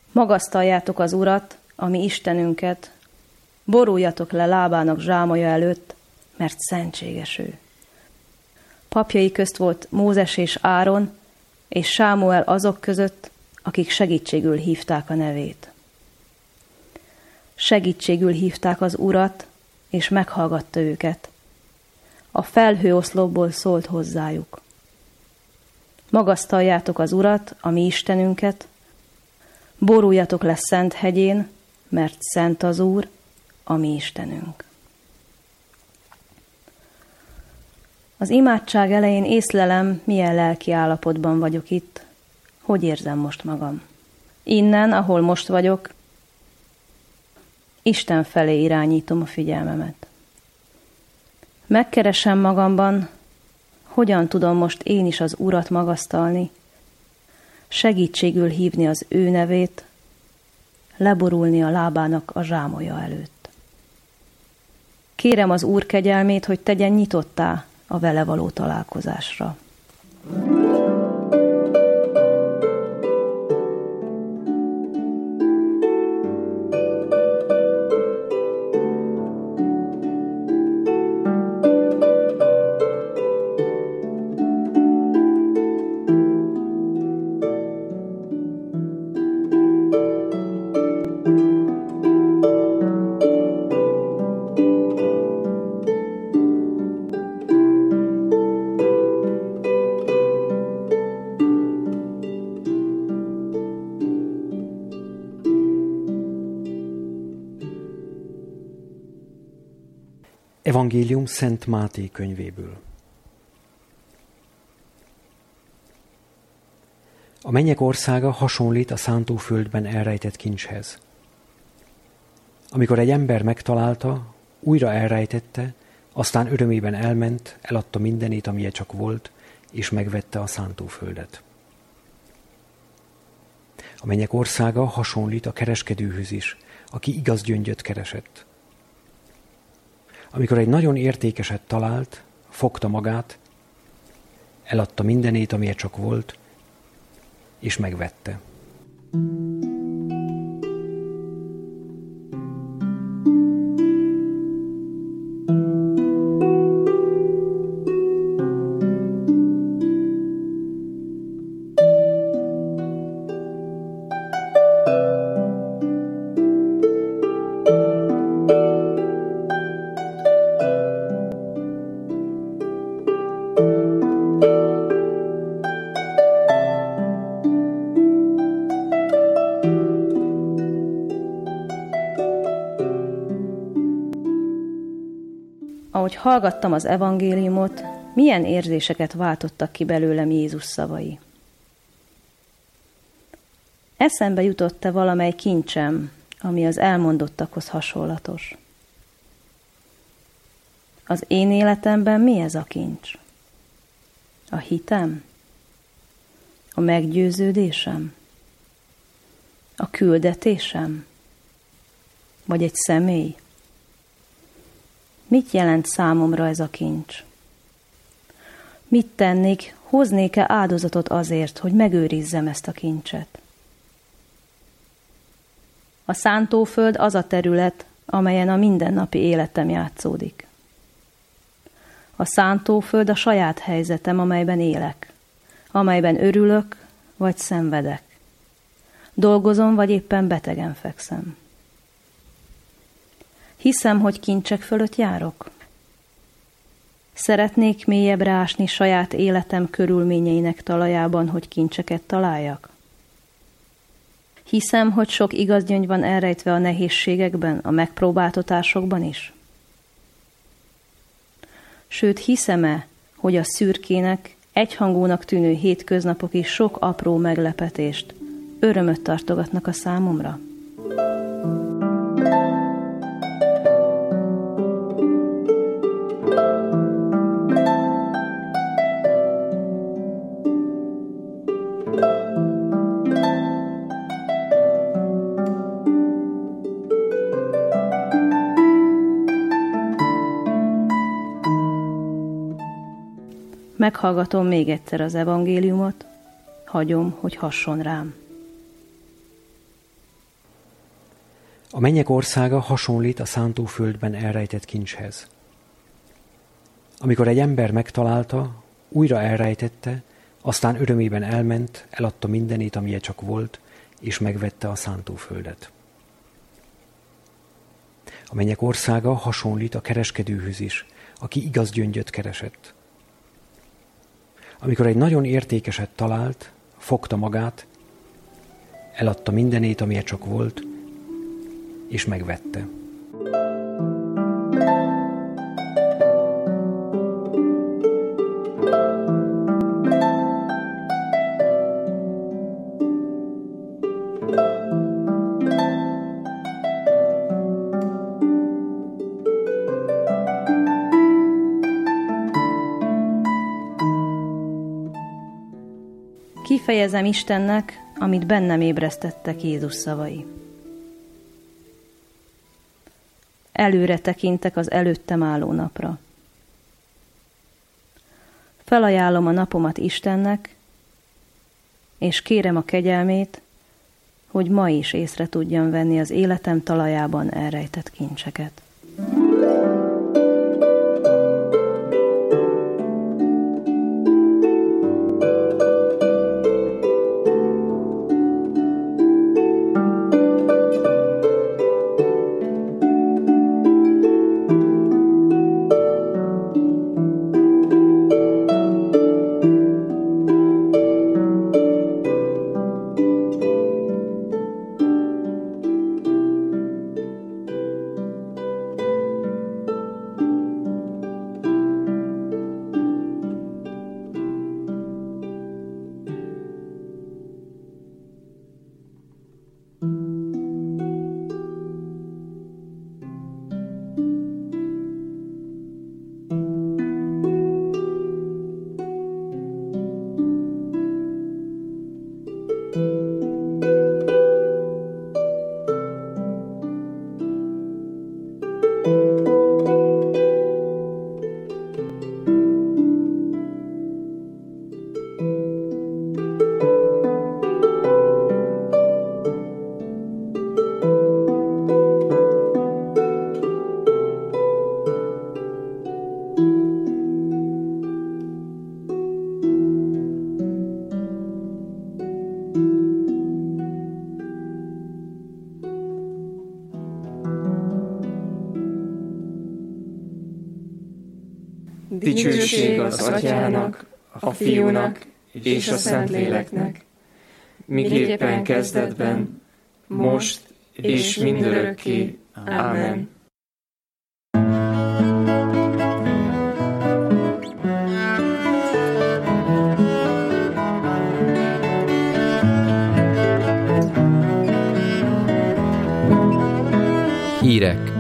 Magasztaljátok az Urat, a mi Istenünket, boruljatok le lábának zsámolya előtt, mert szentséges ő. Papjai közt volt Mózes és Áron, és Sámuel azok között, akik segítségül hívták a nevét. Segítségül hívták az Urat, és meghallgatta őket. A felhőoszlopból szólt hozzájuk. Magasztaljátok az Urat, a mi Istenünket, boruljatok le szent hegyén, mert szent az Úr, a mi Istenünk. Az imádság elején észlelem, milyen lelki állapotban vagyok itt, hogy érzem most magam. Innen, ahol most vagyok, Isten felé irányítom a figyelmemet. Megkeresem magamban, hogyan tudom most én is az Urat magasztalni, segítségül hívni az ő nevét, leborulni a lábának a zsámolya előtt. Kérem az Úr kegyelmét, hogy tegyen nyitottá a vele való találkozásra. Evangélium Szent Máté könyvéből. A mennyek országa hasonlít a szántóföldben elrejtett kincshez. Amikor egy ember megtalálta, újra elrejtette, aztán örömében elment, eladta mindenét, amilyen csak volt, és megvette a szántóföldet. A mennyek országa hasonlít a kereskedőhöz is, aki igaz gyöngyöt keresett. Amikor egy nagyon értékeset talált, fogta magát, eladta mindenét, amilyen csak volt, és megvette. Ahogy hallgattam az evangéliumot, milyen érzéseket váltottak ki belőlem Jézus szavai. Eszembe jutott-e valamely kincsem, ami az elmondottakhoz hasonlatos? Az én életemben mi ez a kincs? A hitem? A meggyőződésem? A küldetésem? Vagy egy személy? Mit jelent számomra ez a kincs? Mit tennék, hoznék-e áldozatot azért, hogy megőrizzem ezt a kincset? A szántóföld az a terület, amelyen a mindennapi életem játszódik. A szántóföld a saját helyzetem, amelyben élek, amelyben örülök, vagy szenvedek. Dolgozom, vagy éppen betegen fekszem. Hiszem, hogy kincsek fölött járok. Szeretnék mélyebbre ásni saját életem körülményeinek talajában, hogy kincseket találjak. Hiszem, hogy sok igaz gyöngy van elrejtve a nehézségekben, a megpróbáltatásokban is. Sőt, hiszem-e, hogy a szürkének, egyhangúnak tűnő hétköznapok is sok apró meglepetést, örömöt tartogatnak a számomra? Meghallgatom még egyszer az evangéliumot, hagyom, hogy hasson rám. A mennyek országa hasonlít a szántóföldben elrejtett kincshez. Amikor egy ember megtalálta, újra elrejtette, aztán örömében elment, eladta mindenét, amilyen csak volt, és megvette a szántóföldet. A mennyek országa hasonlít a kereskedőhöz is, aki igaz gyöngyöt keresett. Amikor egy nagyon értékeset talált, fogta magát, eladta mindenét, amilyen csak volt, és megvette. Kifejezem Istennek, amit bennem ébresztettek Jézus szavai. Előre tekintek az előttem álló napra. Felajánlom a napomat Istennek, és kérem a kegyelmét, hogy ma is észre tudjam venni az életem talajában elrejtett kincseket. Dicsőség az Atyának, a Fiúnak és a Szentléleknek, miképpen kezdetben, most és mindörökké. Ámen. Hírek.